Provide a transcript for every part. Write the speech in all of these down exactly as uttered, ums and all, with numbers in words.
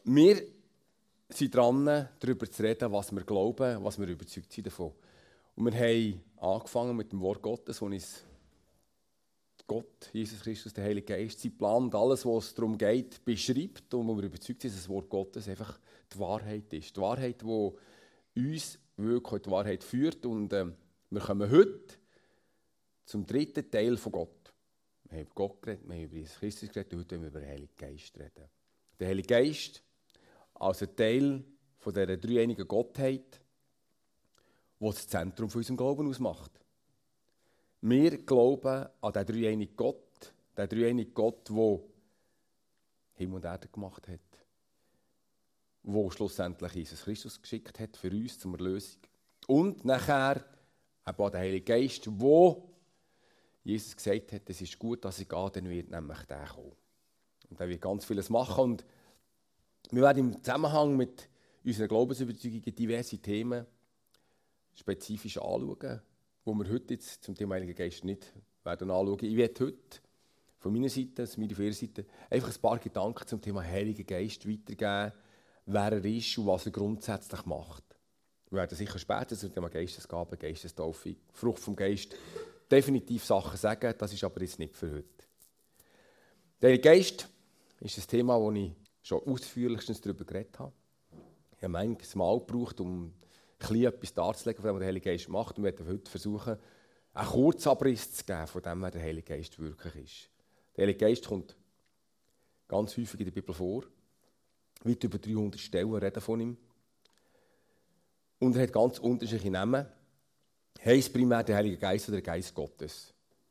wir sind dran, darüber zu reden, was wir glauben, was wir überzeugt sind davon. Und wir haben angefangen mit dem Wort Gottes, wo uns Gott, Jesus Christus, der Heilige Geist, sein Plan und alles, was es darum geht, beschreibt und wo wir überzeugt sind, dass das Wort Gottes einfach die Wahrheit ist. Die Wahrheit, die uns wirklich die Wahrheit führt. Und äh, wir kommen heute zum dritten Teil von Gott. Wir haben über Gott geredet, wir haben über Jesus Christus geredet und heute wollen wir über den Heiligen Geist reden. Der Heilige Geist als ein Teil von dieser dreieinigen Gottheit, die das Zentrum von unserem Glauben ausmacht. Wir glauben an den dreieinigen Gott, den dreieinigen Gott, der Himmel und Erde gemacht hat, der schlussendlich Jesus Christus geschickt hat für uns zur Erlösung. Und nachher eben an den Heiligen Geist, wo Jesus gesagt hat, es ist gut, dass ich gehe, dann wird nämlich der kommen. Und er wird ganz vieles machen. Und wir werden im Zusammenhang mit unseren Glaubensüberzeugungen diverse Themen spezifisch anschauen, wo wir heute jetzt zum Thema Heiligen Geist nicht werden anschauen. Ich werde heute von meiner Seite, von meiner ihrer Seite, einfach ein paar Gedanken zum Thema Heiligen Geist weitergeben, wer er ist und was er grundsätzlich macht. Wir werden sicher später zum Thema Geistesgabe, Geistestaufe, Frucht vom Geist definitiv Sachen sagen, das ist aber jetzt nicht für heute. Der Heilige Geist ist ein Thema, wo ich schon ausführlichstens darüber geredet habe. Ich habe manches Mal gebraucht, um etwas darzulegen, von dem, was der Heilige Geist macht. Und wir werden heute versuchen, einen Kurzabriss zu geben, von dem, wer der Heilige Geist wirklich ist. Der Heilige Geist kommt ganz häufig in der Bibel vor. Weit über dreihundert Stellen reden von ihm. Und er hat ganz unterschiedliche Namen. Heißt primär der Heilige Geist oder der Geist Gottes.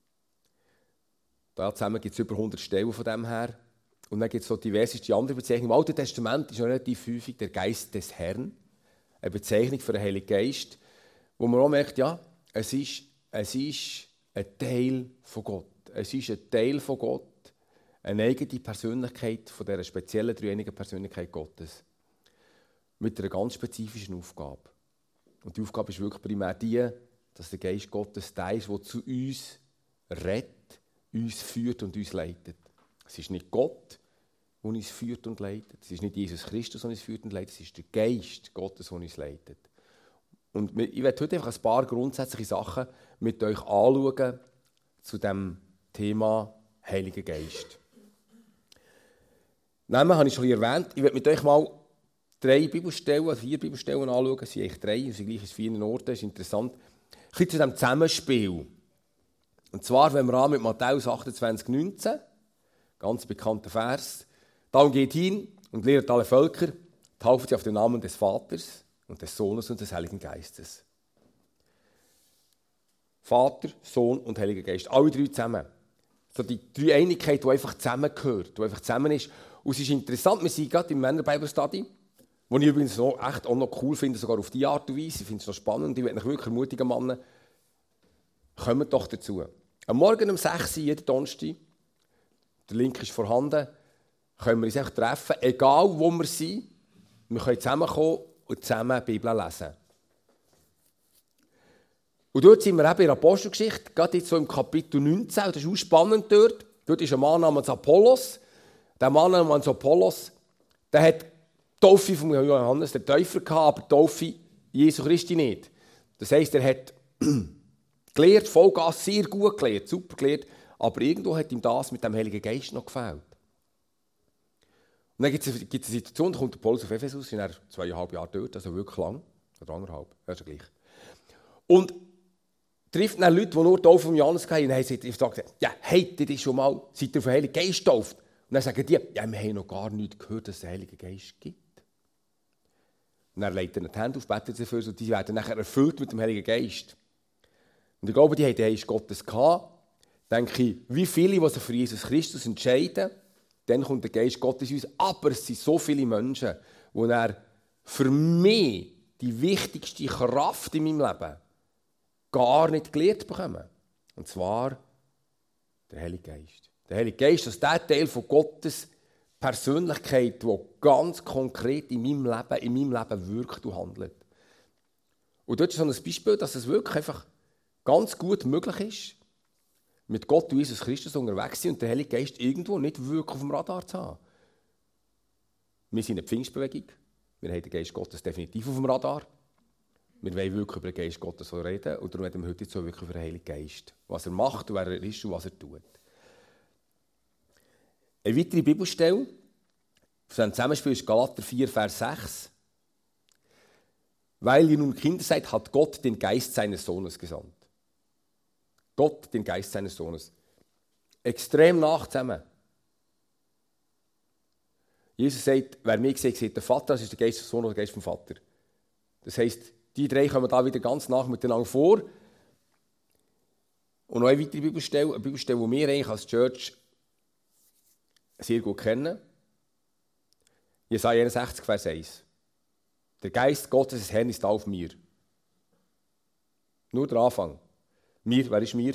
Da zusammen gibt es über hundert Stellen von dem her. Und dann gibt es so diverse andere Bezeichnungen. Im Alten Testament ist noch relativ häufig der Geist des Herrn. Eine Bezeichnung für den Heiligen Geist, wo man auch merkt, ja, es ist, es ist ein Teil von Gott. Es ist ein Teil von Gott, eine eigene Persönlichkeit von dieser speziellen dreieinigen Persönlichkeit Gottes. Mit einer ganz spezifischen Aufgabe. Und die Aufgabe ist wirklich primär die, dass der Geist Gottes der ist, der zu uns redet, uns führt und uns leitet. Es ist nicht Gott, der uns führt und leitet. Es ist nicht Jesus Christus, der uns führt und leitet. Es ist der Geist Gottes, der uns leitet. Und ich werde heute einfach ein paar grundsätzliche Sachen mit euch anschauen zu dem Thema Heiliger Geist. Namen habe ich schon erwähnt. Ich werde mit euch mal drei Bibelstellen, vier Bibelstellen anschauen. Es sind eigentlich drei, es sind gleich an vielen Orten. Das ist interessant. Ein bisschen zu diesem Zusammenspiel. Und zwar, wenn wir an mit Matthäus achtundzwanzig, neunzehn, ganz bekannter Vers. Darum geht hin und lehrt alle Völker, tauft sie auf den Namen des Vaters und des Sohnes und des Heiligen Geistes. Vater, Sohn und Heiliger Geist, alle drei zusammen. So die Dreieinigkeit, die einfach zusammengehört, die einfach zusammen ist. Und es ist interessant, wir sind gerade im Männer Bible Study, was ich übrigens noch, echt auch noch cool finde, sogar auf diese Art und Weise. Ich finde es noch spannend. Ich möchte euch wirklich ermutigen, Männer, kommt doch dazu. Am Morgen um sechs Uhr, jeden Donnerstag, der Link ist vorhanden, können wir uns einfach treffen, egal wo wir sind. Wir können zusammenkommen und zusammen die Bibel lesen. Und dort sind wir eben in der Apostelgeschichte, gerade jetzt so im Kapitel neunzehn, das ist auch spannend dort. Dort ist ein Mann namens Apollos. Der Mann namens Apollos, der hat die Taufe von Johannes, der Täufer gehabt, aber die Taufe Jesu Christi nicht. Das heisst, er hat gelehrt, Vollgas, sehr gut gelehrt, super gelehrt, aber irgendwo hat ihm das mit dem Heiligen Geist noch gefehlt. Und dann gibt es eine Situation, da kommt der Paulus auf Ephesus, sind er zweieinhalb Jahre dort, also wirklich lang, oder anderthalb, das ist ja gleich. Und trifft dann Leute, die nur die Taufe von Johannes hatten, und dann sagt er, ja, habt ihr das schon mal, seid ihr auf den Heiligen Geist getauft? Und dann sagen die, ja, wir haben noch gar nicht gehört, dass es einen Heiligen Geist gibt. Und dann legt er die Hände auf, betet dafür, und die werden nachher erfüllt mit dem Heiligen Geist. Und ich glaube, die haben den Geist Gottes gehabt. Denke ich, wie viele, die sich für Jesus Christus entscheiden, dann kommt der Geist Gottes in uns. Aber es sind so viele Menschen, die er für mich die wichtigste Kraft in meinem Leben gar nicht gelehrt bekommen. Und zwar der Heilige Geist. Der Heilige Geist ist der Teil von Gottes Persönlichkeit, der ganz konkret in meinem Leben, in meinem Leben wirkt und handelt. Und dort ist so ein Beispiel, dass es wirklich einfach ganz gut möglich ist, mit Gott und Jesus Christus unterwegs zu sein und den Heiligen Geist irgendwo nicht wirklich auf dem Radar zu haben. wir sind eine Pfingstbewegung. Wir haben den Geist Gottes definitiv auf dem Radar. Wir wollen wirklich über den Geist Gottes reden und darum reden wir heute jetzt so wirklich über den Heiligen Geist. Was er macht, wer er ist und was er tut. Eine weitere Bibelstelle von diesem Zusammenspiel ist Galater vier, Vers sechs. Weil ihr nun Kinder seid, hat Gott den Geist seines Sohnes gesandt. Gott den Geist seines Sohnes. Extrem nah zusammen. Jesus sagt, wer mich sieht, sieht den Vater, das ist der Geist des Sohnes oder der Geist vom Vater. Das heisst, die drei kommen da wieder ganz nah miteinander vor. Und noch eine weitere Bibelstelle, eine Bibelstelle, die wir eigentlich als Church sehr gut kennen. Jesaja einundsechzig, Vers eins. Der Geist Gottes des Herrn ist auf mir. Nur der Anfang. Mir, wer ist mir?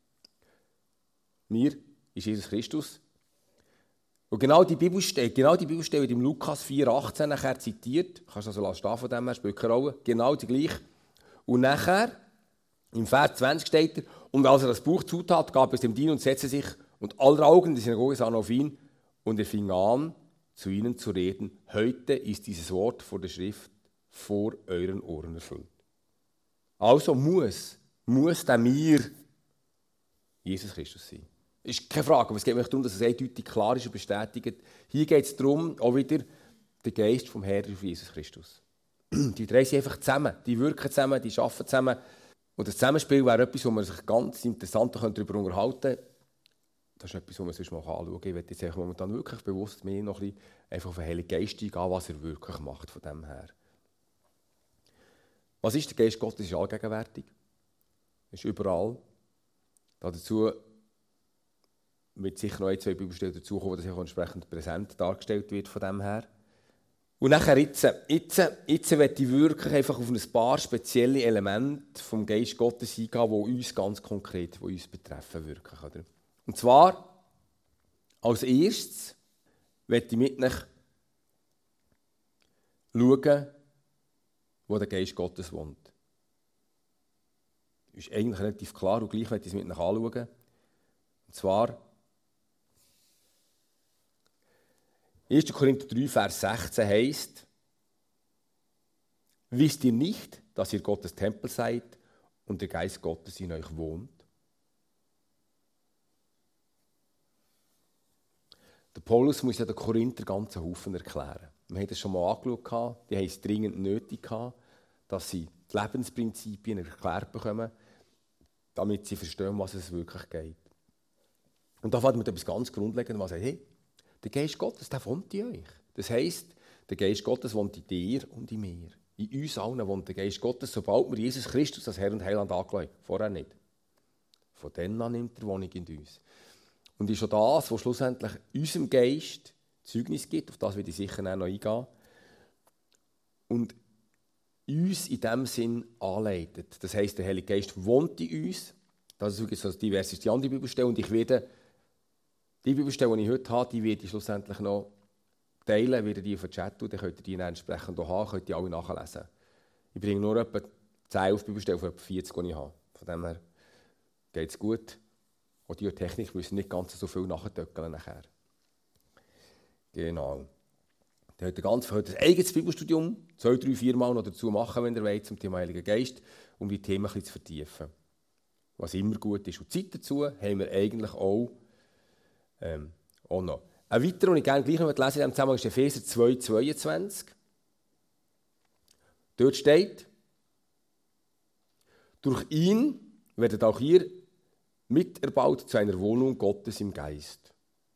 Mir ist Jesus Christus. Und genau die Bibelstelle, genau die Bibelstelle wird im Lukas vier, achtzehn nachher zitiert. Kannst du also stehen von dem her, spielt keine Rolle. Genau die gleiche. Und nachher, im Vers zwanzig steht er, und als er das Buch zutat, gab es dem Diener und setzte sich, und alle Augen in der Synagoge sahen auf ihn, und er fing an, zu ihnen zu reden. Heute ist dieses Wort vor der Schrift vor euren Ohren erfüllt. Also muss, muss der mir Jesus Christus sein. Ist keine Frage, aber es geht mir darum, dass es eindeutig klar ist und bestätigt. Hier geht es darum, auch wieder der Geist vom Herrn auf Jesus Christus. Die drei sind einfach zusammen, die wirken zusammen, die arbeiten zusammen. Und das Zusammenspiel wäre etwas, wo man sich ganz interessant darüber unterhalten könnte. Das ist etwas, was man sonst mal anschauen kann. Ich werde jetzt momentan wirklich bewusst mehr noch ein bisschen einfach auf den Heiligen Geist eingehen, was er wirklich macht von dem her. Was ist der Geist Gottes? Er ist allgegenwärtig. Er ist überall. Dazu wird sicher noch ein, zwei Bibelstellen dazukommen, wo das auch entsprechend präsent dargestellt wird von dem her. Und nachher jetzt, jetzt, jetzt möchte ich wirklich einfach auf ein paar spezielle Elemente vom Geist Gottes eingehen, die uns ganz konkret, die uns betreffen wirklich. Oder? Und zwar, als erstes möchte ich mit euch schauen, wo der Geist Gottes wohnt. Das ist eigentlich relativ klar und gleich möchte ich es mit euch anschauen. Und zwar erster Korinther drei, Vers sechzehn heisst, wisst ihr nicht, dass ihr Gottes Tempel seid und der Geist Gottes in euch wohnt? Der Paulus muss ja den Korinther ganzen Haufen erklären. Wir haben das schon mal angeschaut, die haben es dringend nötig, dass sie die Lebensprinzipien erklärt bekommen, damit sie verstehen, was es wirklich geht. Und da fängt mit etwas ganz Grundlegendem an, hey, der Geist Gottes, der wohnt in euch. Das heisst, der Geist Gottes wohnt in dir und in mir. In uns allen wohnt der Geist Gottes, sobald wir Jesus Christus als Herr und Heiland angelassen haben. Vorher nicht. Von dann an nimmt er Wohnung in uns. Und ist schon das, was schlussendlich unserem Geist Zeugnis gibt, auf das werde ich sicher noch eingehen, und uns in diesem Sinn anleitet. Das heisst, der Heilige Geist wohnt in uns. Das ist so divers ist die andere Bibelstelle. Und ich werde die Bibelstelle, die ich heute habe, die werde ich schlussendlich noch teilen, werde die auf den Chat tun, dann könnt ihr die dann entsprechend auch haben, könnt ihr alle nachlesen. Ich bringe nur etwa zehn auf Bibelstellen von etwa vierzig, die ich habe. Von dem her geht es gut. Auch die Technik müssen nicht ganz so viel nachtöckeln nachher. Genau. Dann hat er ganz heute ein eigenes Bibelstudium, zwei, drei, vier Mal noch dazu machen, wenn ihr wollt, zum Thema Heiligen Geist, um die Themen ein bisschen zu vertiefen. Was immer gut ist. Und Zeit dazu haben wir eigentlich auch, ähm, auch noch. Ein weiterer, den ich gerne gleich noch lesen in diesem Zusammenhang, ist Epheser zwei, zweiundzwanzig. Dort steht, durch ihn werdet auch ihr miterbaut zu einer Wohnung Gottes im Geist.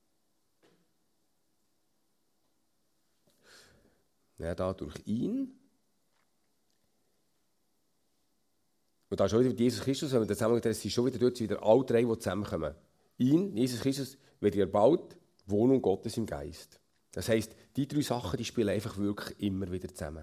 Ja, da durch ihn. Und da ist schon wieder Jesus Christus, wenn wir das zusammen, das sind schon wieder dort wieder alle drei, die zusammenkommen. Ihn, Jesus Christus, wird erbaut, Wohnung Gottes im Geist. Das heisst, die drei Sachen, die spielen einfach wirklich immer wieder zusammen.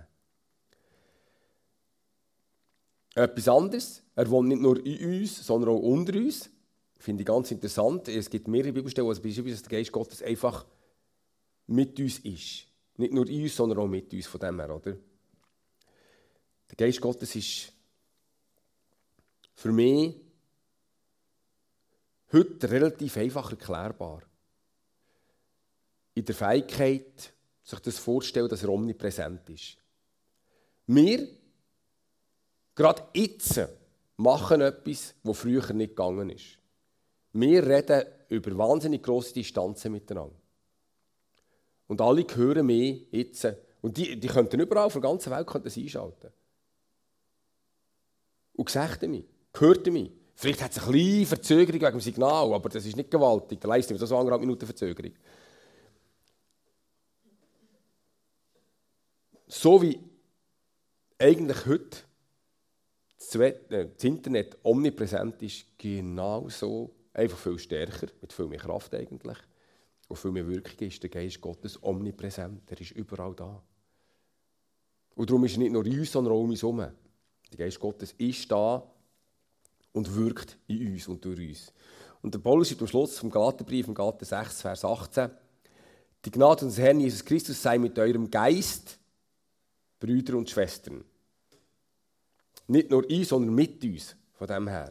Etwas anderes, er wohnt nicht nur in uns, sondern auch unter uns. Finde ich ganz interessant. Es gibt mehrere Bibelstellen, also beispielsweise, dass der Geist Gottes einfach mit uns ist. Nicht nur in uns, sondern auch mit uns, von dem her, oder? Der Geist Gottes ist für mich heute relativ einfach erklärbar. In der Fähigkeit, sich das vorstellen, dass er omnipräsent ist. Wir, gerade jetzt, machen etwas, was früher nicht gegangen ist. Wir reden über wahnsinnig grosse Distanzen miteinander. Und alle hören mich jetzt. Und die, die könnten überall von der ganzen Welt könnten sie einschalten. Und sehen mich, hört mich. Vielleicht hat es eine kleine Verzögerung wegen dem Signal, aber das ist nicht gewaltig. Da leistet mir so anderthalb Minuten Verzögerung. So wie eigentlich heute das Internet omnipräsent ist, genau so, einfach viel stärker, mit viel mehr Kraft eigentlich, und viel mehr Wirkung ist der Geist Gottes omnipräsent. Er ist überall da. Und darum ist er nicht nur in uns, sondern auch um uns herum. Der Geist Gottes ist da und wirkt in uns und durch uns. Und der Paulus schreibt am Schluss vom Galaterbrief, im Galater sechs, Vers achtzehn, die Gnade unseres Herrn Jesus Christus sei mit eurem Geist, Brüder und Schwestern. Nicht nur uns, sondern mit uns, von dem her.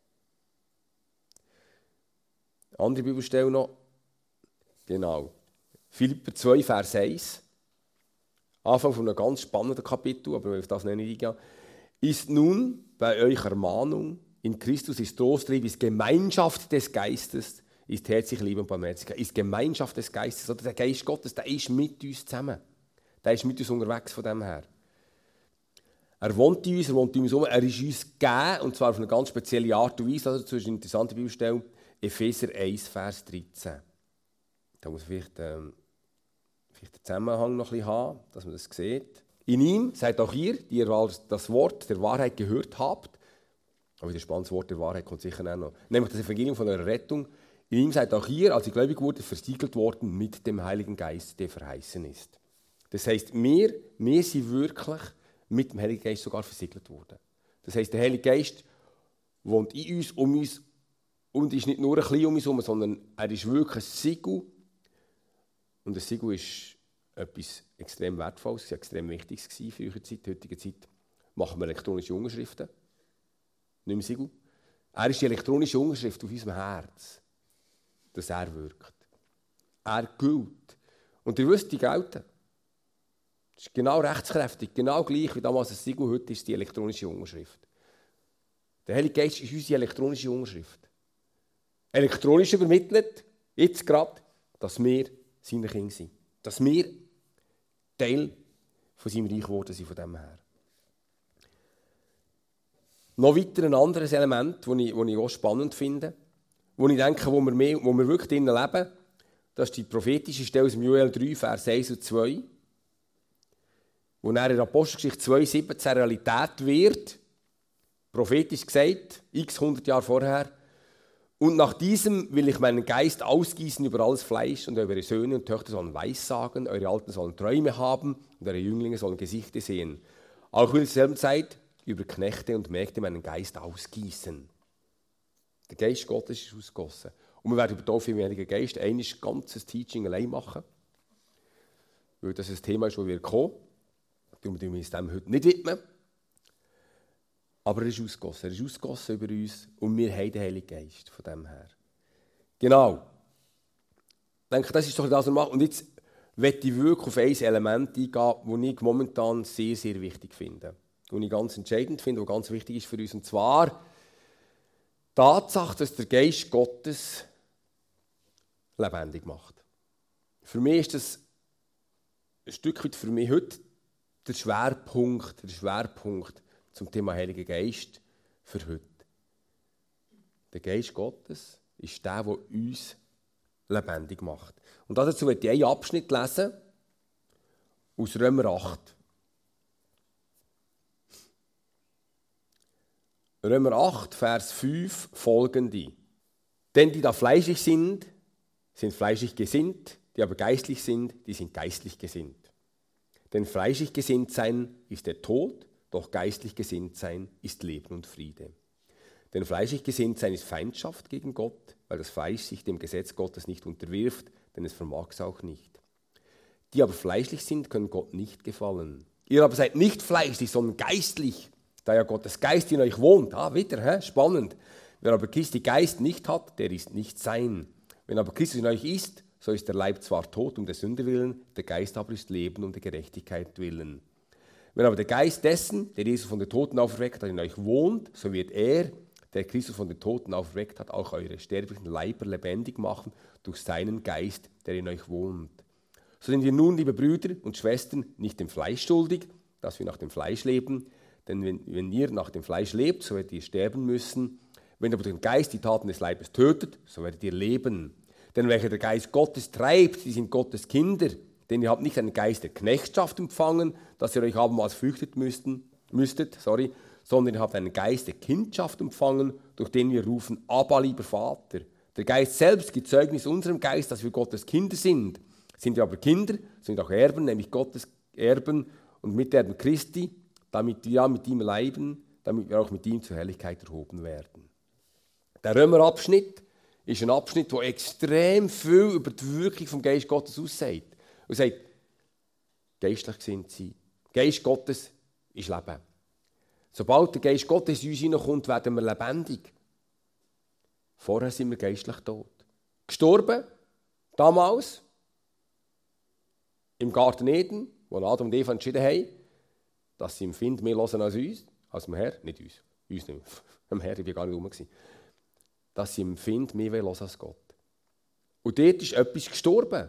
Andere Bibelstelle noch. Genau. Philipper zwei, Vers eins. Anfang von einem ganz spannenden Kapitel, aber auf das nenne ich nicht. Ist nun bei euch Ermahnung, in Christus ist Trosttrieb, ist Gemeinschaft des Geistes, ist herzlich Liebe und Barmherzigkeit, ist Gemeinschaft des Geistes. Oder der Geist Gottes, der ist mit uns zusammen. Der ist mit uns unterwegs von dem her. Er wohnt in uns, er wohnt in uns herum, er ist uns gegeben, und zwar auf eine ganz spezielle Art und Weise. Also, das ist eine interessante Bibelstelle, Epheser eins, Vers dreizehn. Da muss man vielleicht, ähm, vielleicht den Zusammenhang noch ein bisschen haben, dass man das sieht. In ihm seid auch ihr, die ihr das Wort der Wahrheit gehört habt, aber das spannende Wort der Wahrheit kommt sicher auch noch, nämlich das Evangelium von eurer Rettung. In ihm seid auch ihr, als ihr gläubig wurdet, versiegelt worden mit dem Heiligen Geist, der verheißen ist. Das heisst, wir, wir sind wirklich mit dem Heiligen Geist sogar versiegelt worden. Das heisst, der Heilige Geist wohnt in uns, um uns, und ist nicht nur ein bisschen um uns herum, sondern er ist wirklich ein Siegel. Und ein Siegel ist etwas extrem Wertvolles, extrem Wichtiges für frühere Zeit. In heutiger Zeit machen wir elektronische Unterschriften. Nicht mehr Siegel. Er ist die elektronische Unterschrift auf unserem Herz, dass er wirkt. Er gilt. Und ihr wisst, die gelten. Das ist genau rechtskräftig, genau gleich wie damals ein Siegel, heute ist die elektronische Unterschrift. Der Heilige Geist ist unsere elektronische Unterschrift. Elektronisch übermittelt, jetzt gerade, dass wir seine Kinder sind. Dass wir Teil von seinem Reich geworden sind, von dem her. Noch weiter ein anderes Element, das ich, das ich auch spannend finde, wo ich denke, wo wir, mehr, wo wir wirklich drinnen leben, das ist die prophetische Stelle aus dem Joel drei, Vers eins und zwei, wo dann in der Apostelgeschichte zwei siebzehn Realität wird, prophetisch gesagt, x hundert Jahre vorher, und nach diesem will ich meinen Geist ausgießen über alles Fleisch, und eure Söhne und Töchter sollen Weissagen, eure Alten sollen Träume haben und eure Jünglinge sollen Gesichter sehen. Auch will zur selben Zeit über Knechte und Mägde meinen Geist ausgießen. Der Geist Gottes ist ausgegossen. Und wir werden über den Taufe im Heiligen Geist ein ganzes Teaching allein machen, weil das ein Thema ist, das wir kommen. Darum widmen wir uns dem heute nicht widmen. Aber er ist ausgegossen. Er ist ausgegossen über uns und wir haben den Heiligen Geist von dem her. Genau. Ich denke, das ist doch das, was wir machen. Und jetzt möchte ich wirklich auf ein Element eingehen, das ich momentan sehr, sehr wichtig finde. Das ich ganz entscheidend finde, das ganz wichtig ist für uns. Und zwar die Tatsache, dass der Geist Gottes lebendig macht. Für mich ist das ein Stück weit für mich heute der Schwerpunkt, der Schwerpunkt zum Thema Heiliger Geist für heute. Der Geist Gottes ist der, der uns lebendig macht. Und dazu möchte ich einen Abschnitt lesen aus Römer acht. Römer acht, Vers fünf, folgende. Denn die da fleischlich sind, sind fleischlich gesinnt, die aber geistlich sind, die sind geistlich gesinnt. Denn fleischlich gesinnt sein ist der Tod, doch geistlich gesinnt sein ist Leben und Friede. Denn fleischlich gesinnt sein ist Feindschaft gegen Gott, weil das Fleisch sich dem Gesetz Gottes nicht unterwirft, denn es vermag es auch nicht. Die aber fleischlich sind, können Gott nicht gefallen. Ihr aber seid nicht fleischlich, sondern geistlich, da ja Gottes Geist in euch wohnt. Ah, wieder, hä? Spannend. Wer aber Christi Geist nicht hat, der ist nicht sein. Wenn aber Christus in euch ist, so ist der Leib zwar tot um der Sünde willen, der Geist aber ist Leben um der Gerechtigkeit willen. Wenn aber der Geist dessen, der Jesus von den Toten auferweckt hat, in euch wohnt, so wird er, der Christus von den Toten auferweckt hat, auch eure sterblichen Leiber lebendig machen durch seinen Geist, der in euch wohnt. So sind wir nun, liebe Brüder und Schwestern, nicht dem Fleisch schuldig, dass wir nach dem Fleisch leben. Denn wenn, wenn ihr nach dem Fleisch lebt, so werdet ihr sterben müssen. Wenn aber der Geist die Taten des Leibes tötet, so werdet ihr leben. Denn welcher der Geist Gottes treibt, die sind Gottes Kinder. Denn ihr habt nicht einen Geist der Knechtschaft empfangen, dass ihr euch abermals fürchtet müssten, müsstet, sorry, sondern ihr habt einen Geist der Kindschaft empfangen, durch den wir rufen, Abba, lieber Vater. Der Geist selbst gibt Zeugnis unserem Geist, dass wir Gottes Kinder sind. Sind wir aber Kinder, sind auch Erben, nämlich Gottes Erben und Miterben Christi, damit wir ja mit ihm leben, damit wir auch mit ihm zur Herrlichkeit erhoben werden. Der Römerabschnitt ist ein Abschnitt, der extrem viel über die Wirkung vom Geist Gottes aussagt. Und sagt, geistlich sind sie. Geist Gottes ist Leben. Sobald der Geist Gottes in uns hineinkommt, werden wir lebendig. Vorher sind wir geistlich tot. Gestorben, damals, im Garten Eden, wo Adam und Eva entschieden haben, dass sie im Find mehr hören als uns, als dem Herr, nicht uns, uns nicht, dem Herr, ich war gar nicht rum, dass sie im Find mehr hören als Gott. Und dort ist etwas gestorben.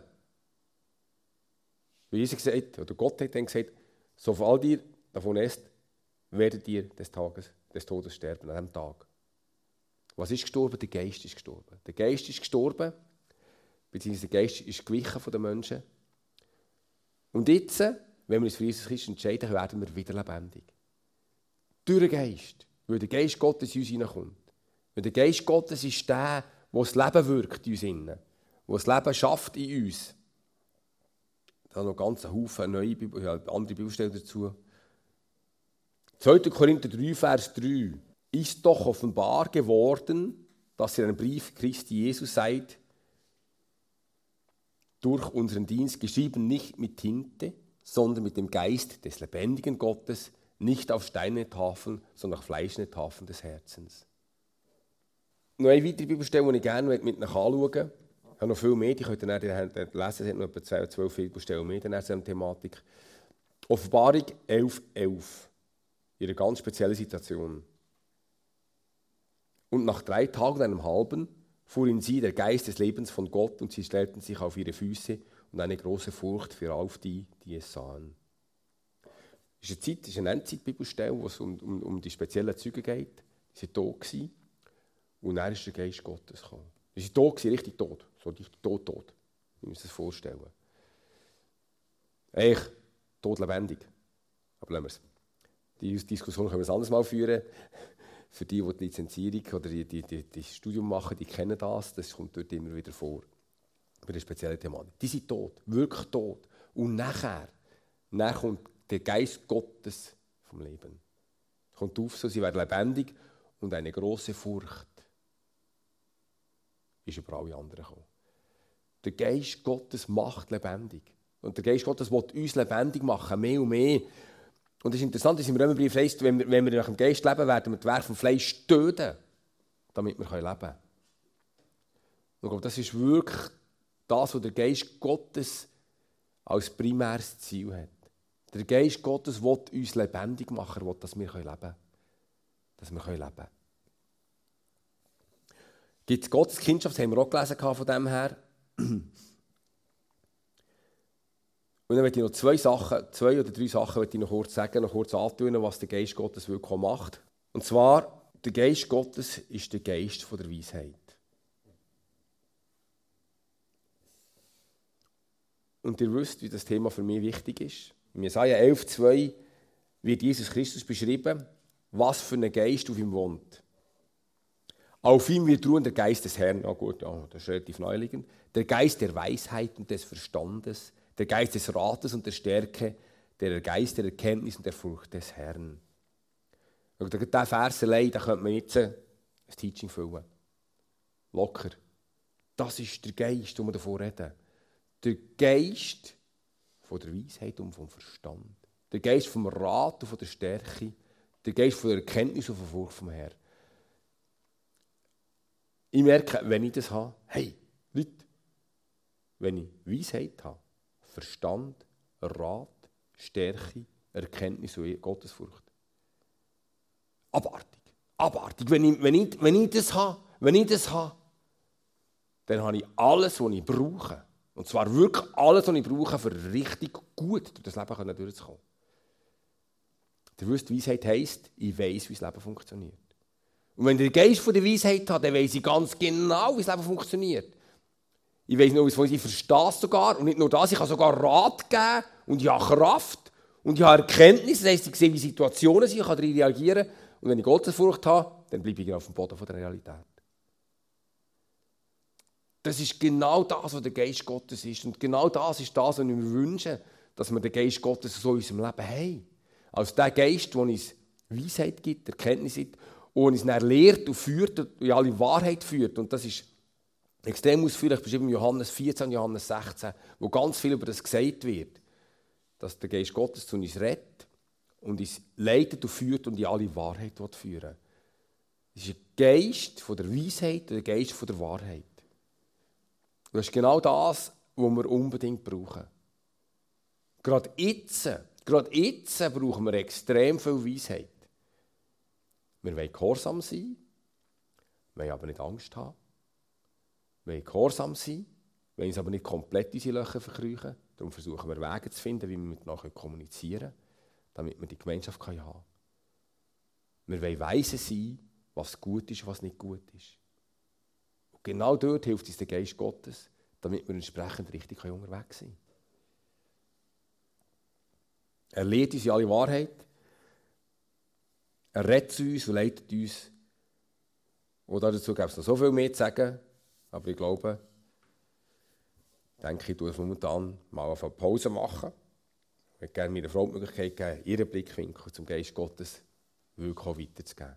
Wie Jesus gesagt, oder Gott hat dann gesagt, sobald ihr davon esst, werdet ihr des Tages, des Todes sterben, an diesem Tag. Was ist gestorben? Der Geist ist gestorben. Der Geist ist gestorben, beziehungsweise der Geist ist gewichen von den Menschen. Und jetzt, wenn wir uns für Jesus Christus entscheiden, werden wir wieder lebendig. Durch den Geist, weil der Geist Gottes in uns hineinkommt. Weil der Geist Gottes ist der, der das Leben wirkt in uns, der das Leben schafft in uns. Da noch ganz einen Haufen neue Bibel, ja, andere Bibelstellen dazu. zweiter Korinther drei, Vers drei. Ist doch offenbar geworden, dass ihr ein Brief Christi Jesus seid, durch unseren Dienst, geschrieben nicht mit Tinte, sondern mit dem Geist des lebendigen Gottes, nicht auf steinerne Tafeln, sondern auf fleischende Tafeln des Herzens. Noch eine weitere Bibelstelle, die ich gerne mit euch anschauen möchte. Ich habe noch viel mehr, die könnt ihr dann lesen, es hat noch etwa zwölf Bibelstellen mehr in dieser Thematik. Offenbarung elf, elf. In einer ganz speziellen Situation. Und nach drei Tagen und einem halben fuhr in sie der Geist des Lebens von Gott und sie stellten sich auf ihre Füße und eine große Furcht für auf die, die es sahen. Es ist eine, Zeit, ist eine Endzeit-Bibelstelle, wo es um, um, um die speziellen Züge geht. Sie waren tot und dann ist der Geist Gottes gekommen. Sie waren tot, richtig tot. So richtig tot, tot. Ich muss das vorstellen. Eigentlich tot lebendig. Aber lassen wir es. Die Diskussion können wir ein anderes Mal führen. Für die, die die Lizenzierung oder die, die, die, die Studium machen, die kennen das. Das kommt dort immer wieder vor. Bei der speziellen Thematik. Die sind tot, wirklich tot. Und nachher, nachher kommt der Geist Gottes vom Leben. Kommt auf, so sie werden lebendig und eine große Furcht ist über alle anderen gekommen. Der Geist Gottes macht lebendig. Und der Geist Gottes will uns lebendig machen, mehr und mehr. Und es ist interessant, dass im Römerbrief heißt, wenn wir, wenn wir nach dem Geist leben, werden wir die Werke vom Fleisch töten, damit wir leben können. Und ich glaube, das ist wirklich das, was der Geist Gottes als primäres Ziel hat. Der Geist Gottes will uns lebendig machen, er will, dass wir leben können. Dass wir leben können. Gibt es Gottes Kindschaft, das haben wir auch gelesen von dem her. Und dann möchte ich noch zwei Sachen, zwei oder drei Sachen möchte ich noch kurz sagen, noch kurz antun, was der Geist Gottes wirklich macht. Und zwar, der Geist Gottes ist der Geist von der Weisheit. Und ihr wisst, wie das Thema für mich wichtig ist. In Jesaja elf, zwei wird Jesus Christus beschrieben, was für ein Geist auf ihm wohnt. Auf ihm wird ruhen der Geist des Herrn. Ja gut, ja, das ist relativ naheliegend. Der Geist der Weisheit und des Verstandes, der Geist des Rates und der Stärke, der Geist der Erkenntnis und der Furcht des Herrn. Und diesen Vers allein, da könnte man jetzt ein Teaching füllen. Locker. Das ist der Geist, den wir davon reden. Der Geist von der Weisheit und vom Verstand. Der Geist vom Rat und von der Stärke. Der Geist von der Erkenntnis und von der Furcht vom Herrn. Ich merke, wenn ich das habe, hey, Leute, wenn ich Weisheit habe, Verstand, Rat, Stärke, Erkenntnis und Gottesfurcht. Abartig. Abartig. Wenn ich, wenn ich, wenn ich das habe, wenn ich das habe, dann habe ich alles, was ich brauche. Und zwar wirklich alles, was ich brauche, für richtig gut durch das Leben durchzukommen. Ihr wisst, Weisheit heisst, ich weiss, wie das Leben funktioniert. Und wenn ich den Geist von der Weisheit habe, dann weiss ich ganz genau, wie das Leben funktioniert. Ich weiss nur, ich verstehe es sogar. Und nicht nur das, ich kann sogar Rat geben. Und ich habe Kraft. Und ich habe Erkenntnis. Das heisst, ich sehe, wie Situationen sind, ich kann darauf reagieren. Und wenn ich Gottesfurcht habe, dann bleibe ich auf dem Boden der Realität. Das ist genau das, was der Geist Gottes ist. Und genau das ist das, was ich mir wünsche, dass wir den Geist Gottes so in unserem Leben haben. Also der Geist, der uns Weisheit gibt, Erkenntnis gibt, und uns dann lehrt und führt und in alle Wahrheit führt. Und das ist extrem ausführlich beschrieben in Johannes vierzehn, Johannes sechzehn, wo ganz viel über das gesagt wird, dass der Geist Gottes zu uns redet und uns leitet und führt und in alle Wahrheit führen. Es ist ein Geist von der Weisheit und ein Geist von der Wahrheit. Und das ist genau das, was wir unbedingt brauchen. Gerade jetzt, gerade jetzt brauchen wir extrem viel Weisheit. Wir wollen gehorsam sein, wir wollen aber nicht Angst haben. Wir wollen gehorsam sein, wollen uns aber nicht komplett unsere Löcher verkriechen. Darum versuchen wir Wege zu finden, wie wir miteinander kommunizieren können, damit wir die Gemeinschaft haben können. Wir wollen weise sein, was gut ist und was nicht gut ist. Und genau dort hilft uns der Geist Gottes, damit wir entsprechend richtig unterwegs sind. Er lehrt uns in alle Wahrheit. Er redet zu uns und leitet uns. Und dazu gibt es noch so viel mehr zu sagen. Aber ich glaube, denke ich, tue es momentan mal auf eine Pause machen. Ich würde gerne meiner Frau die Möglichkeit geben, ihren Blickwinkel zum Geist Gottes wirklich auch weiterzugeben.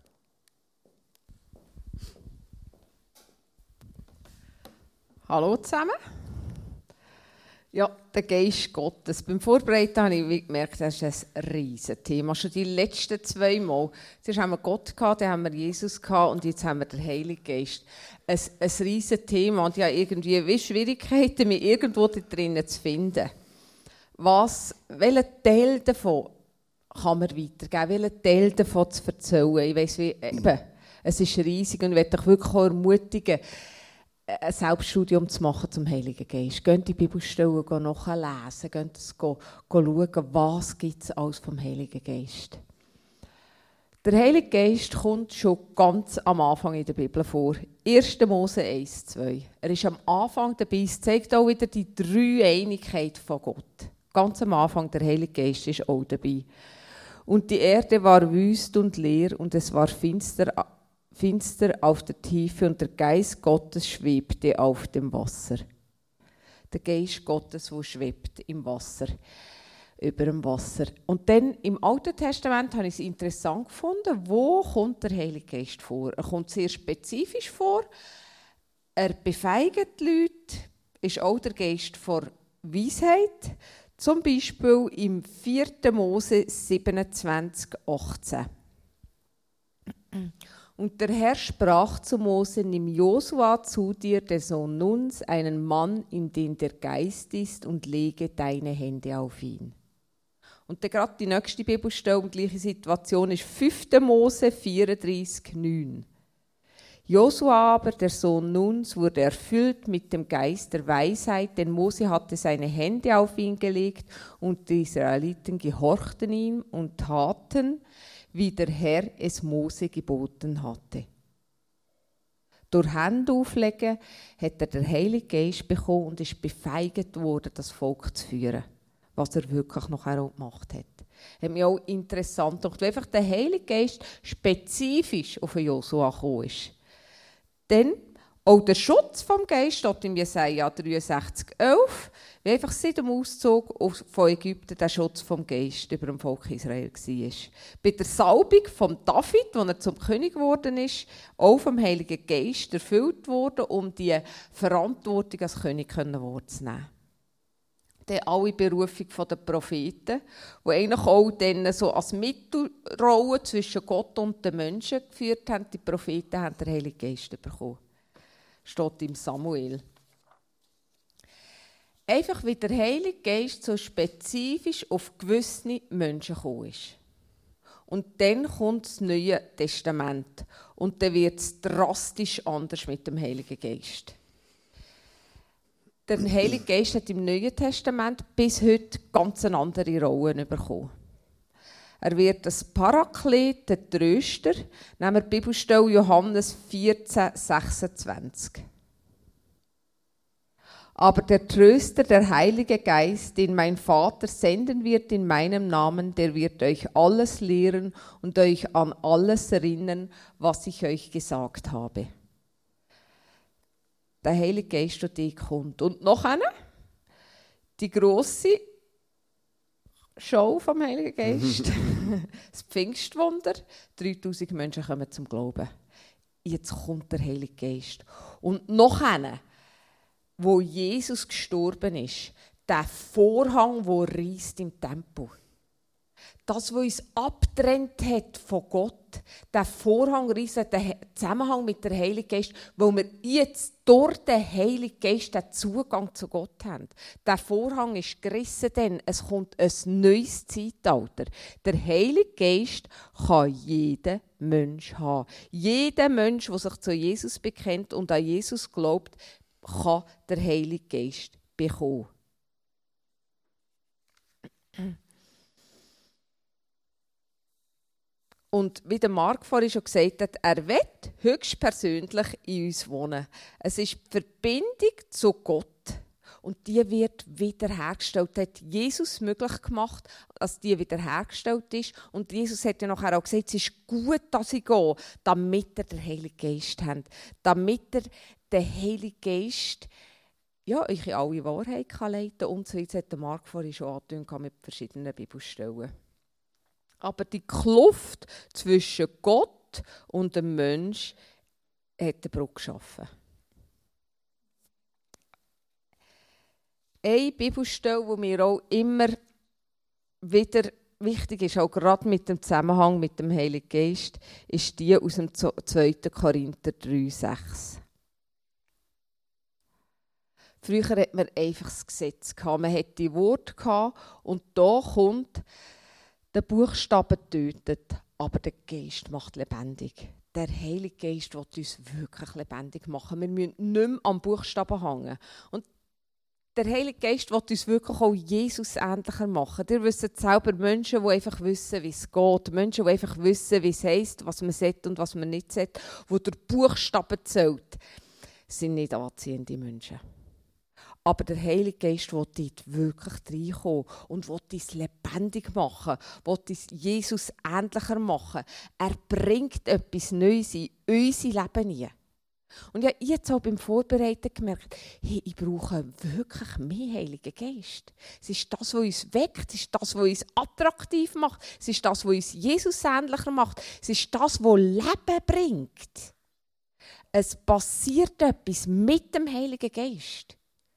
Hallo zusammen. Ja, der Geist Gottes. Beim Vorbereiten habe ich gemerkt, das ist ein riesiges Thema. Schon die letzten zwei Mal. Zuerst haben wir Gott gehabt, dann haben wir Jesus gehabt und jetzt haben wir den Heiligen Geist. Ein, ein riesiges Thema und ich habe irgendwie wie Schwierigkeiten, mich irgendwo da drinnen zu finden. Was, welchen Teil davon kann man weitergeben? Welchen Teil davon zu erzählen? Ich weiss, wie, eben, es ist riesig und ich möchte dich wirklich auch ermutigen, ein Selbststudium zu machen zum Heiligen Geist. Geht die Bibelstellen nachlesen, geht es schauen, was gibt es alles vom Heiligen Geist. Der Heilige Geist kommt schon ganz am Anfang in der Bibel vor. erster Mose eins, zwei. Er ist am Anfang dabei. Es zeigt auch wieder die Dreieinigkeit von Gott. Ganz am Anfang, der Heilige Geist ist auch dabei. Und die Erde war wüst und leer und es war finster finster auf der Tiefe und der Geist Gottes schwebte auf dem Wasser. Der Geist Gottes, der schwebt im Wasser, über dem Wasser. Und dann im Alten Testament habe ich es interessant gefunden, wo kommt der Heilige Geist vor? Er kommt sehr spezifisch vor, er befeigt die Leute, ist auch der Geist vor Weisheit, zum Beispiel im vierten Mose siebenundzwanzig, achtzehn. Und der Herr sprach zu Mose: Nimm Josua zu dir, der Sohn Nuns, einen Mann, in den der Geist ist, und lege deine Hände auf ihn. Und dann gerade die nächste Bibelstelle um die gleiche Situation ist fünfter Mose vierunddreißig, neun. Josua aber, der Sohn Nuns, wurde erfüllt mit dem Geist der Weisheit, denn Mose hatte seine Hände auf ihn gelegt und die Israeliten gehorchten ihm und taten, wie der Herr es Mose geboten hatte. Durch Hände auflegen hat er den Heiligen Geist bekommen und ist befeigt worden, das Volk zu führen, was er wirklich nachher auch gemacht hat. Hat mich auch interessant gedacht, weil einfach der Heilige Geist spezifisch auf Josua gekommen ist. Dann auch der Schutz vom Geist steht in Jesaja dreiundsechzig, elf, wie einfach seit dem Auszug von Ägypten der Schutz vom Geist über dem Volk Israel war. Bei der Salbung von David, als er zum König geworden ist, auch vom Heiligen Geist erfüllt wurde, um die Verantwortung als König wahrzunehmen. Dann alle Berufung der Propheten, die eigentlich auch dann so als Mittelrolle zwischen Gott und den Menschen geführt haben. Die Propheten haben den Heiligen Geist bekommen. Steht im Samuel. Einfach wie der Heilige Geist so spezifisch auf gewisse Menschen gekommen ist. Und dann kommt das Neue Testament. Und dann wird es drastisch anders mit dem Heiligen Geist. Der Heilige Geist hat im Neuen Testament bis heute ganz eine andere Rolle bekommen. Er wird das Paraklet, der Tröster, nehmen wir die Bibelstelle Johannes vierzehn, sechsundzwanzig. Aber der Tröster, der Heilige Geist, den mein Vater senden wird in meinem Namen, der wird euch alles lehren und euch an alles erinnern, was ich euch gesagt habe. Der Heilige Geist, der dich kommt. Und noch eine, die grosse Show vom Heiligen Geist, das Pfingstwunder, dreitausend Menschen kommen zum Glauben. Jetzt kommt der Heilige Geist. Und noch eine, wo Jesus gestorben ist, der Vorhang, der reisst im Tempel. Das, was uns abgetrennt hat von Gott, der Vorhang reisst, der Zusammenhang mit dem Heiligen Geist, wo wir jetzt durch den Heiligen Geist den Zugang zu Gott haben. Der Vorhang ist gerissen, denn es kommt ein neues Zeitalter. Der Heilige Geist kann jeder Mensch haben. Jeder Mensch, der sich zu Jesus bekennt und an Jesus glaubt, kann der Heilige Geist bekommen. Und wie der Marc vorhin schon gesagt hat, er will höchstpersönlich in uns wohnen. Es ist die Verbindung zu Gott. Und die wird wiederhergestellt. Das hat Jesus möglich gemacht, dass die wiederhergestellt ist. Und Jesus hat ja nachher auch gesagt, es ist gut, dass ich gehe, damit ihr den Heiligen Geist habt. Damit ihr den Heiligen Geist ja, euch in alle Wahrheit kann leiten kann. Und so hat der Marc vorhin schon angetönt mit verschiedenen Bibelstellen. Aber die Kluft zwischen Gott und dem Mensch hat der Bruch geschaffen. Eine Bibelstelle, die mir auch immer wieder wichtig ist, auch gerade mit dem Zusammenhang mit dem Heiligen Geist, ist die aus dem zweiten Korinther drei, sechs. Früher hatte man einfach das Gesetz. Man hatte die Worte und da kommt, der Buchstabe tötet, aber der Geist macht lebendig. Der Heilige Geist will uns wirklich lebendig machen. Wir müssen nicht mehr am Buchstaben hängen. Und der Heilige Geist will uns wirklich auch Jesus ähnlicher machen. Ihr wisst selber, Menschen, die einfach wissen, wie es geht. Menschen, die einfach wissen, wie es heisst, was man sollte und was man nicht sollte. Die der Buchstaben zählt, sind nicht anziehende Menschen. Aber der Heilige Geist will dort wirklich reinkommen und will uns lebendig machen, will uns Jesus ähnlicher machen. Er bringt etwas Neues in unser Leben hinein. Und ich habe jetzt auch beim Vorbereiten gemerkt, hey, ich brauche wirklich mehr Heiligen Geist. Es ist das, was uns weckt, es ist das, was uns attraktiv macht, es ist das, was uns Jesus ähnlicher macht, es ist das, was Leben bringt. Es passiert etwas mit dem Heiligen Geist.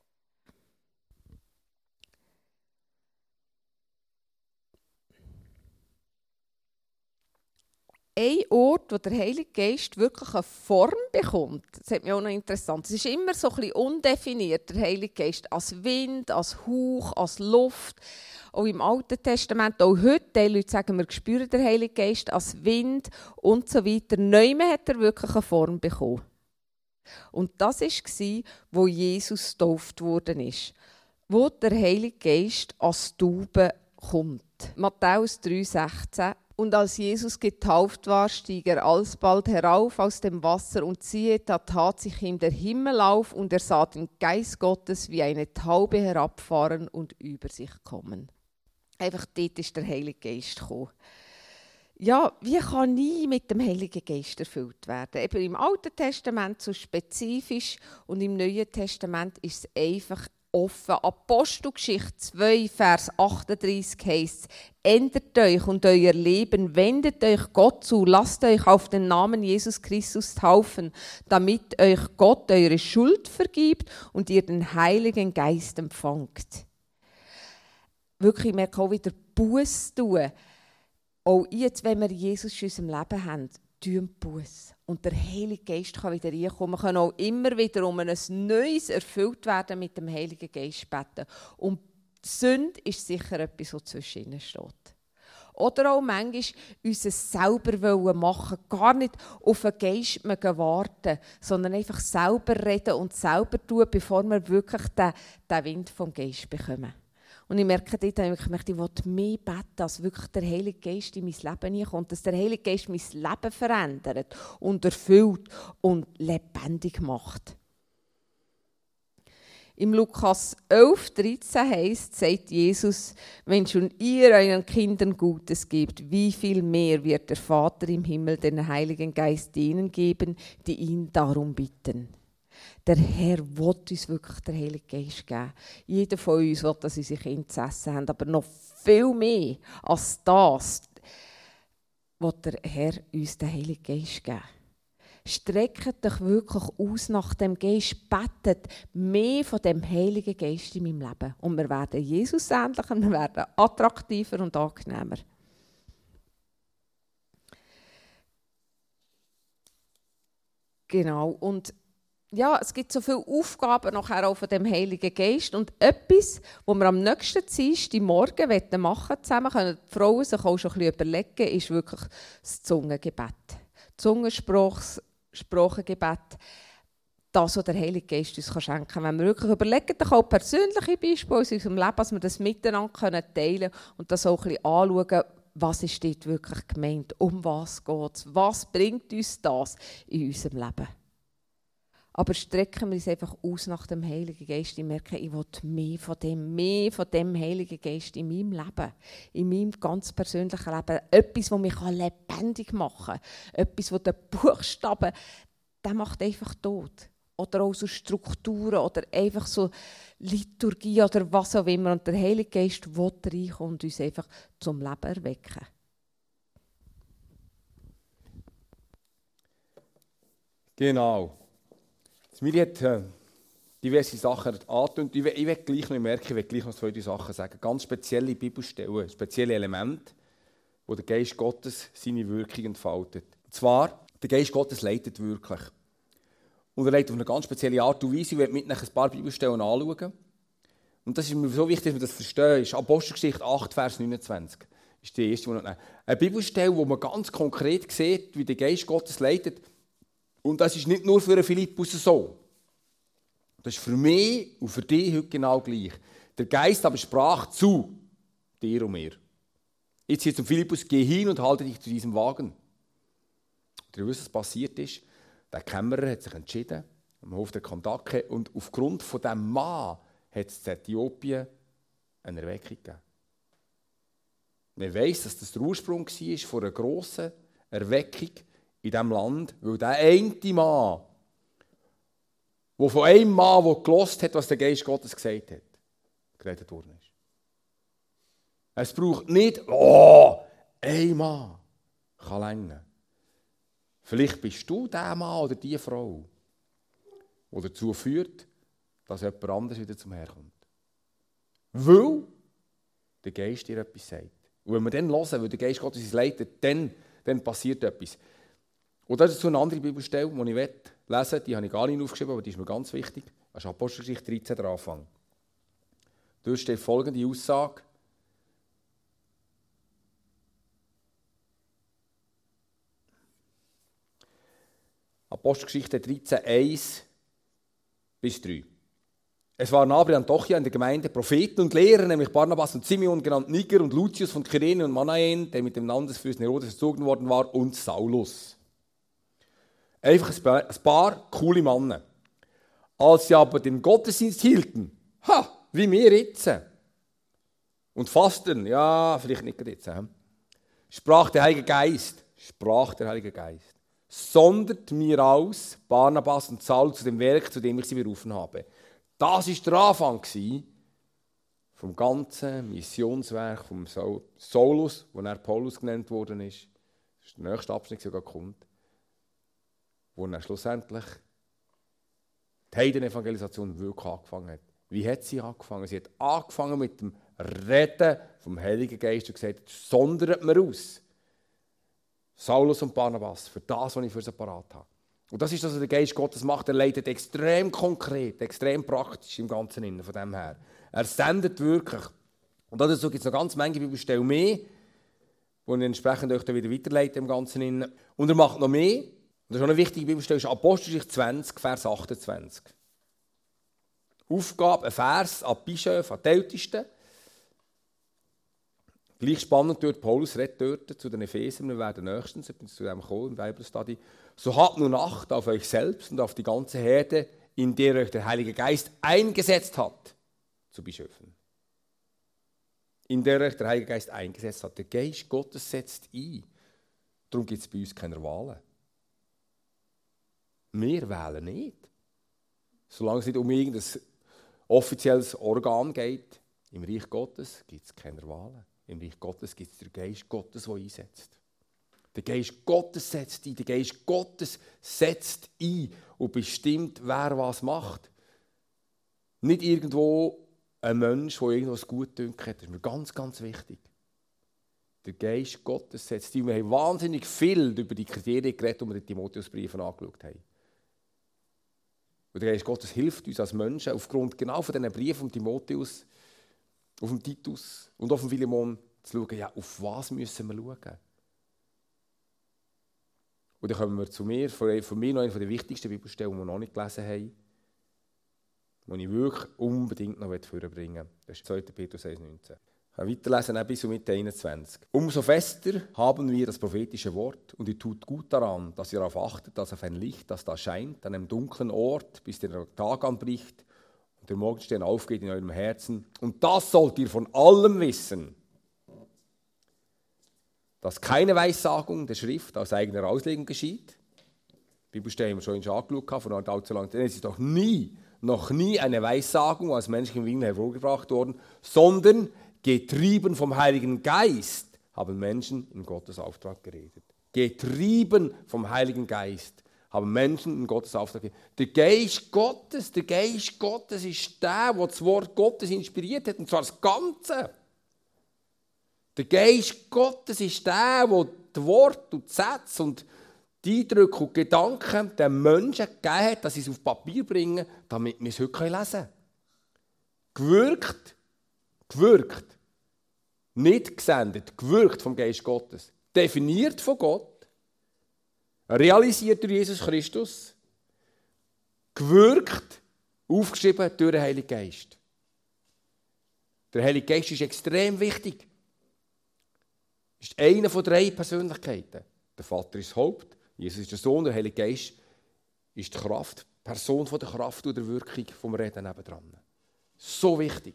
Ein Ort, wo der Heilige Geist wirklich eine Form bekommt, das hat mich auch noch interessant. Es ist immer so ein bisschen undefiniert, der Heilige Geist, als Wind, als Hauch, als Luft. Auch im Alten Testament, auch heute, die Leute sagen, wir spüren den Heiligen Geist als Wind und so weiter. Neumann hat er wirklich eine Form bekommen. Und das war, wo Jesus getauft worden ist, wo der Heilige Geist als Taube kommt. Matthäus drei, sechzehn. Und als Jesus getauft war, stieg er alsbald herauf aus dem Wasser und siehe, da tat sich ihm der Himmel auf und er sah den Geist Gottes wie eine Taube herabfahren und über sich kommen. Einfach dort ist der Heilige Geist gekommen. Ja, wie kann ich mit dem Heiligen Geist erfüllt werden? Eben im Alten Testament so spezifisch und im Neuen Testament ist es einfach offen. Apostelgeschichte zwei, Vers achtunddreißig heisst: Ändert euch und euer Leben, wendet euch Gott zu, lasst euch auf den Namen Jesus Christus taufen, damit euch Gott eure Schuld vergibt und ihr den Heiligen Geist empfangt. Wirklich, ich merke auch wieder Buße tun. Auch jetzt, wenn wir Jesus in unserem Leben haben, tun Buß. Und der Heilige Geist kann wieder reinkommen. Wir können auch immer wieder um ein Neues erfüllt werden mit dem Heiligen Geist beten. Und die Sünde ist sicher etwas, was zwischen ihnen steht. Oder auch manchmal uns selber machen, gar nicht auf den Geist warten, sondern einfach selber reden und selber tun, bevor wir wirklich den, den Wind vom Geist bekommen. Und ich merke dort, ich möchte, ich will mehr beten, dass wirklich der Heilige Geist in mein Leben hineinkommt, dass der Heilige Geist mein Leben verändert und erfüllt und lebendig macht. Im Lukas elf, dreizehn heisst, sagt Jesus, wenn schon ihr euren Kindern Gutes gebt, wie viel mehr wird der Vater im Himmel den Heiligen Geist denen geben, die ihn darum bitten. Der Herr will uns wirklich den Heiligen Geist geben. Jeder von uns will, dass unsere Kinder zu essen haben, aber noch viel mehr als das will der Herr uns den Heiligen Geist geben. Streckt dich wirklich aus nach dem Geist, betet mehr von dem Heiligen Geist in meinem Leben. Und wir werden Jesus ähnlicher, wir werden attraktiver und angenehmer. Genau, und ja, es gibt so viele Aufgaben nachher auch von dem Heiligen Geist. Und etwas, was wir am nächsten Dienstag morgen machen zusammen, können die Frauen sich auch schon ein bisschen überlegen, ist wirklich das Zungengebet. Zungenspruchgebet, das, was der Heilige Geist uns schenken kann. Wenn wir wirklich überlegen, dann auch persönliche Beispiele aus unserem Leben, dass wir das miteinander teilen können und das auch ein bisschen anschauen, was ist dort wirklich gemeint, um was geht es, was bringt uns das in unserem Leben. Aber strecken wir uns einfach aus nach dem Heiligen Geist. Ich merke, ich will mehr von dem, mehr von dem Heiligen Geist in meinem Leben, in meinem ganz persönlichen Leben. Etwas, das mich lebendig machen kann. Etwas, das den Buchstaben, der macht einfach tot. Oder auch so Strukturen oder einfach so Liturgie oder was auch immer. Und der Heilige Geist will reinkommen und uns einfach zum Leben erwecken. Genau. Mir hat äh, diverse Sachen angetönt. Ich, ich will gleich noch merken, ich will gleich noch zwei Sachen sagen. Ganz spezielle Bibelstellen, spezielle Elemente, wo der Geist Gottes seine Wirkung entfaltet. Und zwar, der Geist Gottes leitet wirklich. Und er leitet auf eine ganz spezielle Art und Weise. Ich werde mit ein paar Bibelstellen anschauen. Und das ist mir so wichtig, dass wir das verstehen. Ist Apostelgeschichte acht, Vers neunundzwanzig. Ist die erste, die noch eine Bibelstelle, wo man ganz konkret sieht, wie der Geist Gottes leitet. Und das ist nicht nur für einen Philippus so. Das ist für mich und für dich heute genau gleich. Der Geist aber sprach zu dir und mir. Jetzt hier zum Philippus, geh hin und halte dich zu diesem Wagen. Und ihr wisst, was passiert ist? Der Kämmerer hat sich entschieden, am Hof der Kandake, und aufgrund von diesem Mann hat es in Äthiopien eine Erweckung gegeben. Man weiss, dass das der Ursprung war von einer grossen Erweckung in diesem Land, weil der eine Mann, der von einem Mann, der gehört hat, was der Geist Gottes gesagt hat, geredet worden ist. Es braucht nicht, oh, ein Mann kann reichen. Vielleicht bist du der Mann oder die Frau, die dazu führt, dass jemand anderes wieder zum Herrn kommt. Weil der Geist dir etwas sagt. Und wenn wir dann hören, weil der Geist Gottes uns leitet, dann, dann passiert etwas. Und das ist so eine andere Bibelstelle, die ich lesen will. Die habe ich gar nicht aufgeschrieben, aber die ist mir ganz wichtig. Das ist Apostelgeschichte dreizehn, der Anfang. Dort steht folgende Aussage. Apostelgeschichte dreizehn, eins bis drei. Es waren aber in Antiochia in der Gemeinde Propheten und Lehrer, nämlich Barnabas und Simeon, genannt Niger, und Lucius von Kyrene und Manaen, der mit dem Landesfürsten Herodes erzogen worden war, und Saulus. Einfach ein paar coole Männer. Als sie aber den Gottesdienst hielten, ha, wie wir jetzt, und fasten, ja, vielleicht nicht jetzt, he? sprach der Heilige Geist, sprach der Heilige Geist, sondert mir aus, Barnabas und Saul, zu dem Werk, zu dem ich sie berufen habe. Das war der Anfang vom ganzen Missionswerk von Saulus, wo er Paulus genannt worden ist. Das ist der nächste Abschnitt, der sogar kommt. Wo er schlussendlich die Heidenevangelisation wirklich angefangen hat. Wie hat sie angefangen? Sie hat angefangen mit dem Reden vom Heiligen Geist und gesagt, sondert mir aus. Saulus und Barnabas, für das, was ich für sie parat habe. Und das ist das, was der Geist Gottes macht. Er leitet extrem konkret, extrem praktisch im Ganzen Innen von dem her. Er sendet wirklich. Und dazu gibt es noch ganz viele Bibelstellen mehr, die ich entsprechend euch dann wieder weiterleite im Ganzen Innen. Und er macht noch mehr. Und das ist auch eine wichtige Bibelstelle, ist Apostelgeschichte zwanzig, Vers achtundzwanzig. Aufgabe, ein Vers an die Bischöfe, an die Ältesten. Gleich spannend, dort, Paulus redet dort zu den Ephesern, wir werden nächstens zu dem kommen, im Bible Study. So habt nun Acht auf euch selbst und auf die ganze Herde, in der euch der Heilige Geist eingesetzt hat, zu Bischöfen. In der euch der Heilige Geist eingesetzt hat. Der Geist Gottes setzt ein. Darum gibt es bei uns keine Wahlen. Wir wählen nicht. Solange es nicht um irgendein offizielles Organ geht, im Reich Gottes gibt es keine Wahlen. Im Reich Gottes gibt es den Geist Gottes, der einsetzt. Der Geist Gottes setzt ein. Der Geist Gottes setzt ein und bestimmt, wer was macht. Nicht irgendwo ein Mensch, der irgendwas gut dünkt hat. Das ist mir ganz, ganz wichtig. Der Geist Gottes setzt ein. Wir haben wahnsinnig viel über die Kriterien geredet, die wir in den Timotheusbriefen angeschaut haben. Und der Geist Gottes hilft uns als Menschen, aufgrund genau von diesen Briefen von Timotheus, auf dem Titus und auf dem Philemon zu schauen, ja, auf was müssen wir schauen. Und dann kommen wir zu mir, von mir noch eine der wichtigsten Bibelstellen, die wir noch nicht gelesen haben, die ich wirklich unbedingt noch vorbringen will. Das ist zweiter Petrus eins neunzehn. Ich kann weiterlesen bis zum Mitte einundzwanzig. Umso fester haben wir das prophetische Wort und ihr tut gut daran, dass ihr darauf achtet, dass auf ein Licht, das da scheint, an einem dunklen Ort, bis der Tag anbricht, und der Morgenstern aufgeht in eurem Herzen. Und das sollt ihr von allem wissen, dass keine Weissagung der Schrift aus eigener Auslegung geschieht. Die Bibelstelle haben wir schon angeschaut, von allzu lang. Denn es ist doch nie, noch nie eine Weissagung aus menschlichem Willen hervorgebracht worden, sondern getrieben vom Heiligen Geist haben Menschen in Gottes Auftrag geredet. Getrieben vom Heiligen Geist haben Menschen in Gottes Auftrag geredet. Der Geist Gottes, der Geist Gottes ist der, der das Wort Gottes inspiriert hat, und zwar das Ganze. Der Geist Gottes ist der, der das Wort und die Sätze und die Eindrücke und Gedanken den Menschen gegeben hat, dass sie es auf Papier bringen, damit wir es heute lesen können. Gewirkt, gewirkt, nicht gesendet, gewirkt vom Geist Gottes, definiert von Gott, realisiert durch Jesus Christus, gewirkt, aufgeschrieben durch den Heiligen Geist. Der Heilige Geist ist extrem wichtig. Ist eine von drei Persönlichkeiten. Der Vater ist das Haupt, Jesus ist der Sohn, der Heilige Geist ist die Kraft, die Person von der Kraft oder der Wirkung vom Reden nebendran. So wichtig.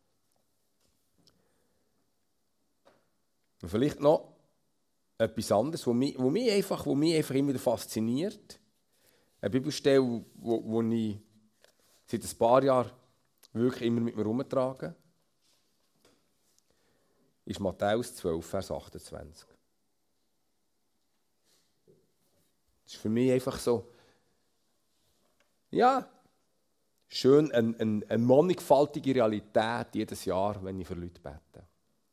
Und vielleicht noch etwas anderes, was mich, was mich, einfach, was mich einfach immer wieder fasziniert. Eine Bibelstelle, wo, wo ich seit ein paar Jahren wirklich immer mit mir herumtrage, ist Matthäus zwölf, Vers achtundzwanzig. Das ist für mich einfach so, ja, schön, eine, eine, eine mannigfaltige Realität jedes Jahr, wenn ich für Leute bete.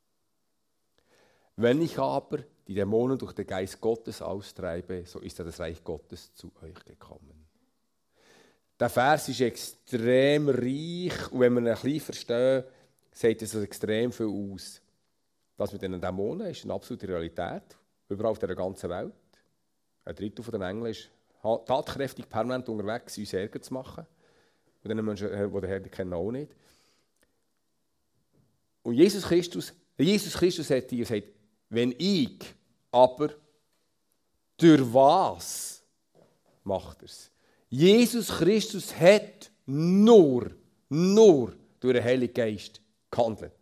Wenn ich aber die Dämonen durch den Geist Gottes austreibe, so ist das Reich Gottes zu euch gekommen. Der Vers ist extrem reich und wenn wir ihn ein bisschen verstehen, sagt es extrem viel aus. Das mit den Dämonen ist eine absolute Realität, überall auf der ganzen Welt. Ein Drittel der Engel ist tatkräftig permanent unterwegs, uns Ärger zu machen. Und den Menschen, die den Herrn kennen, auch nicht. Und Jesus Christus, Jesus Christus hat dir gesagt, wenn ich aber durch was macht er es? Jesus Christus hat nur, nur durch den Heiligen Geist gehandelt.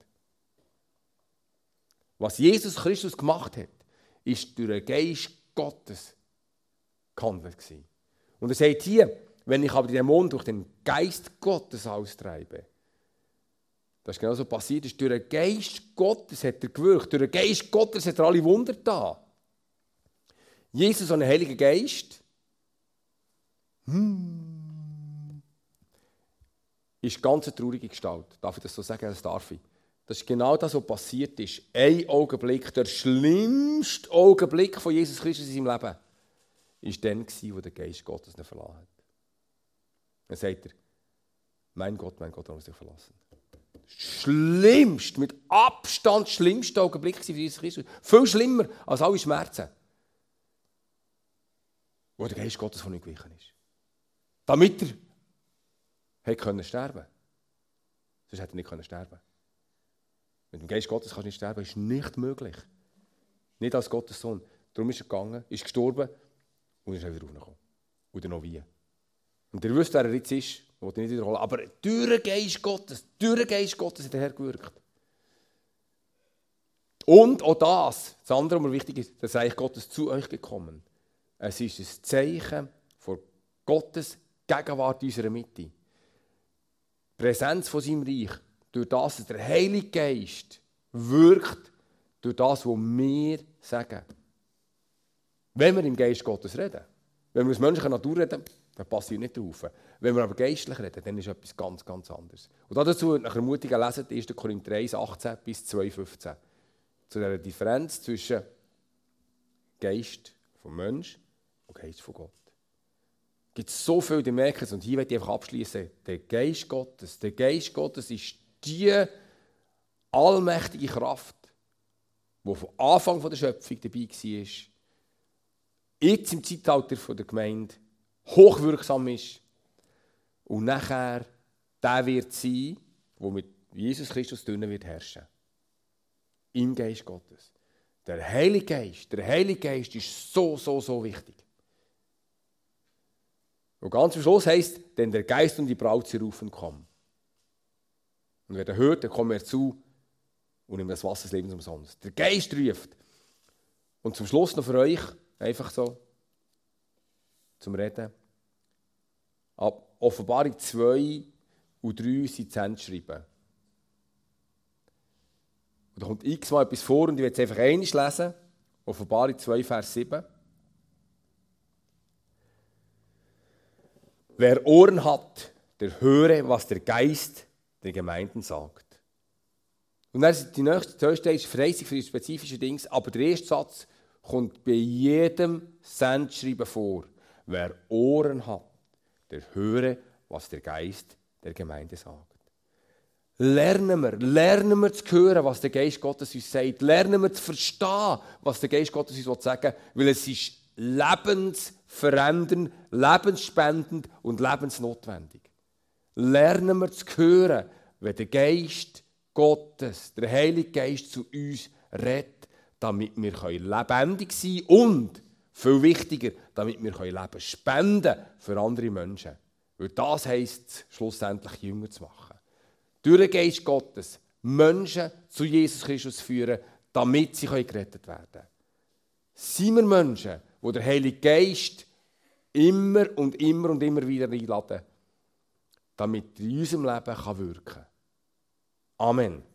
Was Jesus Christus gemacht hat, ist durch den Geist Gottes gehandelt gewesen. Und er sagt hier, wenn ich aber die Dämonen durch den Geist Gottes austreibe, das ist genauso passiert, ist durch den Geist Gottes hat er gewirkt, durch den Geist Gottes hat er alle Wunder getan. Jesus und der Heilige Geist hmm, ist ganz eine traurige Gestalt. Darf ich das so sagen? Das darf ich. das ist genau das, was passiert ist. Ein Augenblick, der schlimmste Augenblick von Jesus Christus in seinem Leben, war dann, wo der Geist Gottes ihn verlassen hat. Dann sagt er, mein Gott, mein Gott, warum hast du dich verlassen? Das schlimmste, mit Abstand schlimmste Augenblick für Jesus Christus. Viel schlimmer als alle Schmerzen, wo der Geist Gottes von ihm gewichen ist. Damit er hätte können sterben. Sonst hätte er nicht können sterben. Mit dem Geist Gottes kannst du nicht sterben, ist nicht möglich. Nicht als Gottes Sohn. Darum ist er gegangen, ist gestorben und ist wieder rausgekommen. Oder noch wie. Und ihr wisst, wer er jetzt ist, will ich nicht wiederholen. Aber durch den Geist Gottes, durch den Geist Gottes hat der Herr gewirkt. Und auch das, das andere, was mir wichtig ist, das Reich Gottes zu euch gekommen. Es ist ein Zeichen von Gottes Gegenwart in unserer Mitte. Die Präsenz von seinem Reich, durch das, dass der Heilige Geist wirkt, durch das, was wir sagen. Wenn wir im Geist Gottes reden, wenn wir aus menschlicher Natur reden, dann passiert nicht drauf. Wenn wir aber geistlich reden, dann ist etwas ganz, ganz anderes. Und dazu nach ermutigen lesen, erster Korinther eins, achtzehn bis zwei, fünfzehn. Zu dieser Differenz zwischen Geist vom Mensch und Geist von Gott. Es gibt so viel, die merken es, und hier möchte ich einfach abschließen. Der Geist Gottes, der Geist Gottes ist die allmächtige Kraft, die von Anfang der Schöpfung dabei war, jetzt im Zeitalter der Gemeinde hochwirksam ist und nachher der wird sein, der mit Jesus Christus drinnen wird herrschen. Im Geist Gottes. Der Heilige Geist, der Heilige Geist ist so, so, so wichtig. Und ganz am Schluss heisst, denn der Geist und die Braut sie rufen, komm. Und wer das hört, dann kommt er zu und nimmt das Wasser des Lebens umsonst. Der Geist ruft. Und zum Schluss noch für euch, einfach so, zum Reden. Ab Offenbarung zwei und drei sind zu Ende schreiben. Und da kommt x-mal etwas vor und ich werde es einfach einmal lesen. Offenbarung zwei, Vers sieben. Wer Ohren hat, der höre, was der Geist der Gemeinden sagt. Und dann ist die nächste Teil ist Verheißung für die spezifischen Dinge, aber der erste Satz kommt bei jedem Sendschreiben vor. Wer Ohren hat, der höre, was der Geist der Gemeinde sagt. Lernen wir, lernen wir zu hören, was der Geist Gottes uns sagt. Lernen wir zu verstehen, was der Geist Gottes uns sagen will, weil es ist lebensverändernd, lebensspendend und lebensnotwendig. Lernen wir zu hören, wenn der Geist Gottes, der Heilige Geist zu uns redet, damit wir lebendig sein können und, viel wichtiger, damit wir Leben spenden können für andere Menschen. Weil das heisst, schlussendlich Jünger zu machen. Durch den Geist Gottes Menschen zu Jesus Christus führen, damit sie gerettet werden können. Sind wir Menschen, die der Heilige Geist immer und immer und immer wieder einladen, damit in unserem Leben wirken kann. Amen.